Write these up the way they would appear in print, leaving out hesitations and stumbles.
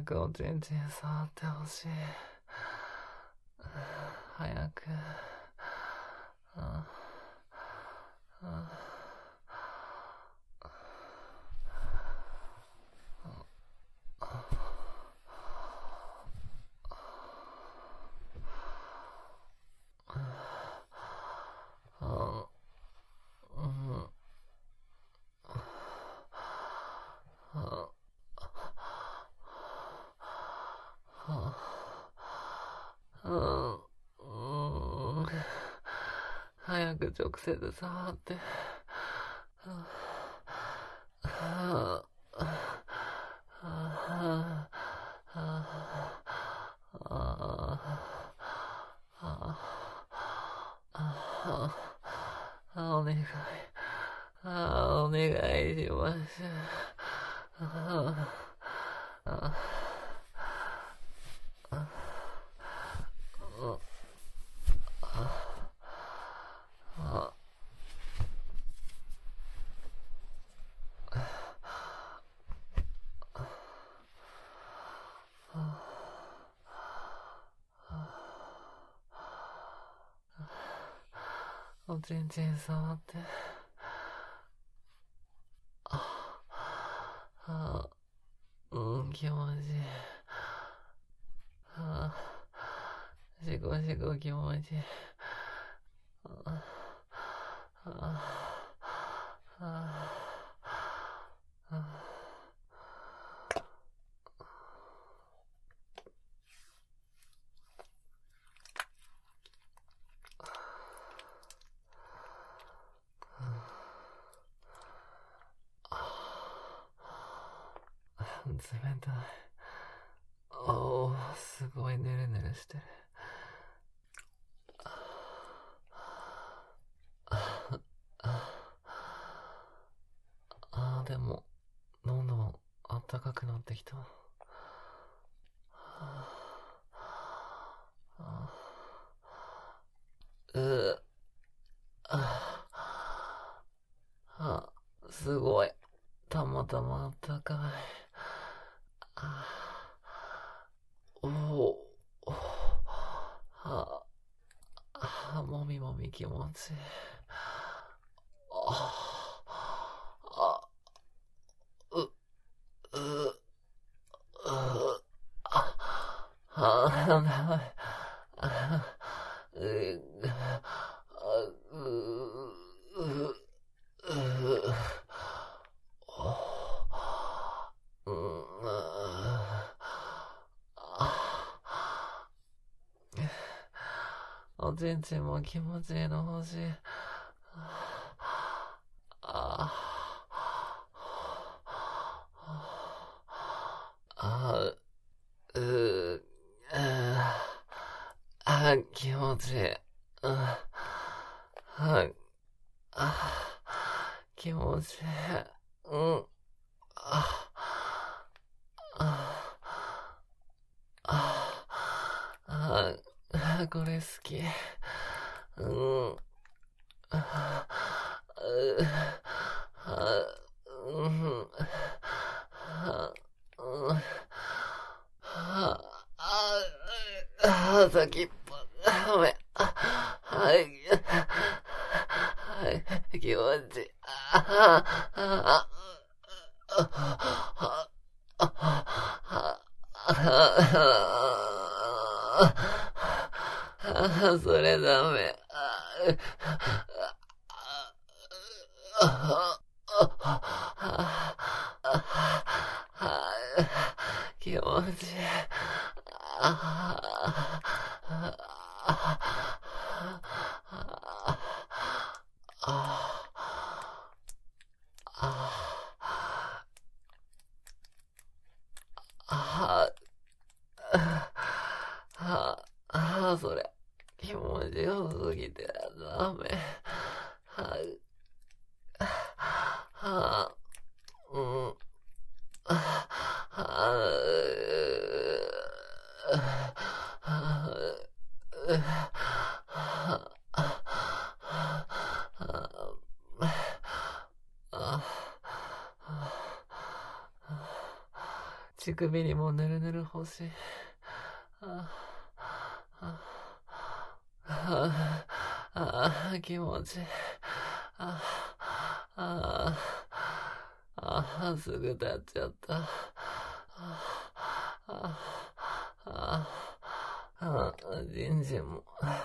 早くおちんちん触ってほしい。早く。早く直接触って。お願い。お願いします。おちんちん触って。気持ちいい。しこしこ気持ちいい。冷たい。すごいぬるぬるしてる。でも、どんどんあったかくなってきた。すごい。たまたまあったかい。もみもみ気持ちいい。なんだ。おちんちんも気持ちいいの欲しい。気持ちいい。気持ちいい。これ好き。先っぽ、ごめん。気持ちいい。それダメ。気持ちいい。それ。気持ちよすぎてダメ。 乳首にもぬるぬる欲しい。気持ちいい。すぐ立っちゃった。じんじんも。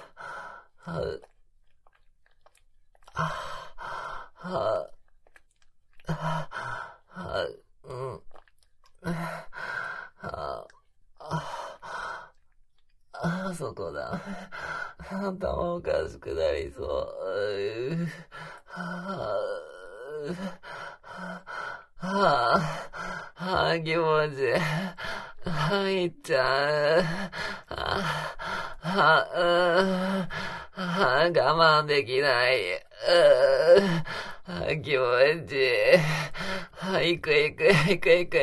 そこだ。頭おかしくなりそう。気持ちいい。いっちゃう。我慢できない。気持ちいい。行く。行く。行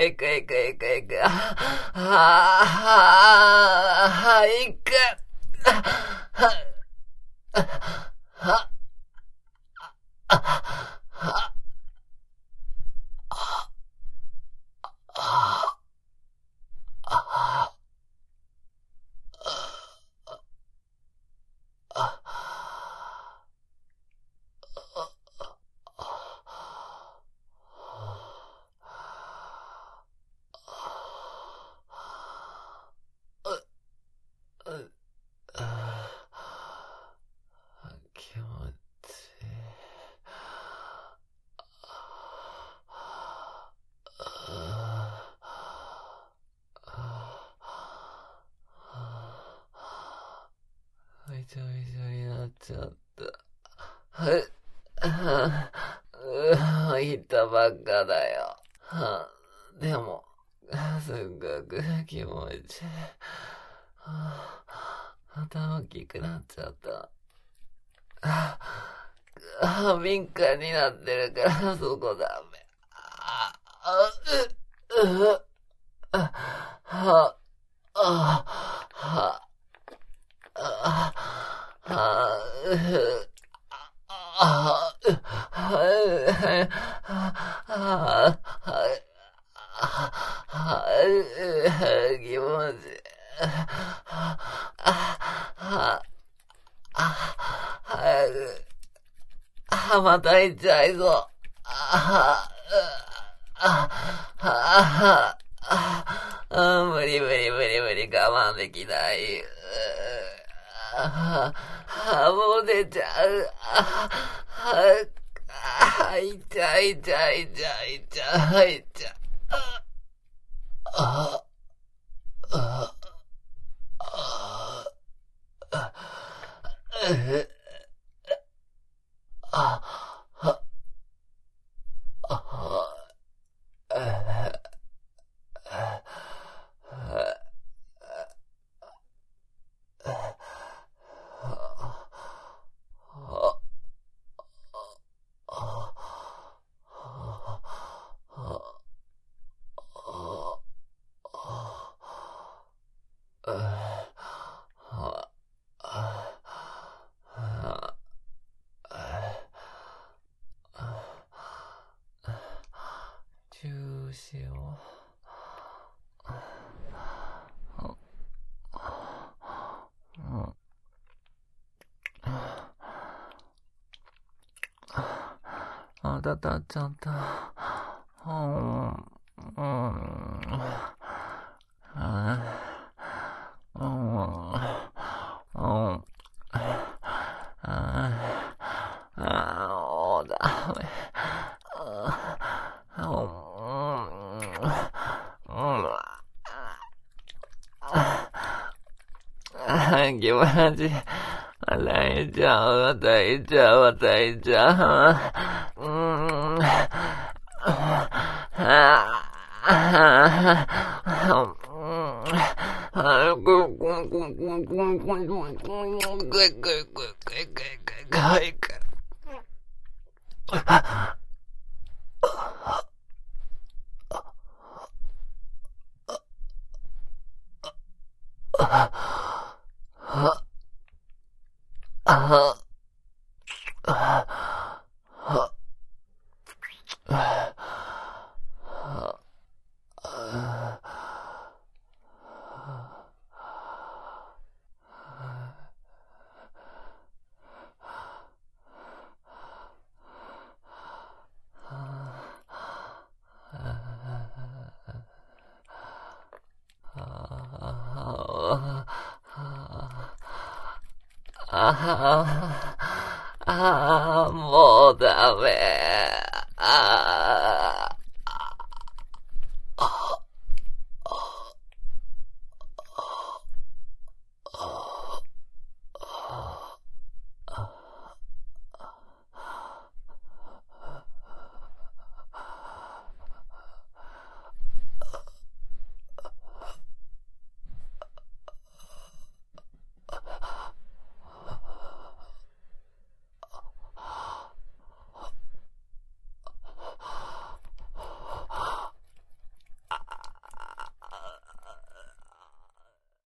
く。気持ちいい。びちょびちょになっちゃった。言ったばっかだよ。でも、すっごく気持ちいい。頭大きくなっちゃった。敏感になってるからそこダメ。気持ちいい。また行っちゃいそう。無理、我慢できない。もう出ちゃう。いっちゃう。チューしよう。だたっちゃった。ダメ。気持ちいい。笑いちゃう。 もうダメ。